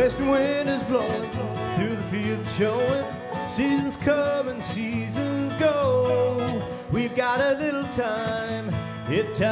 western wind is blowing through the fields showing seasons come and seasons go. We've got a little time if time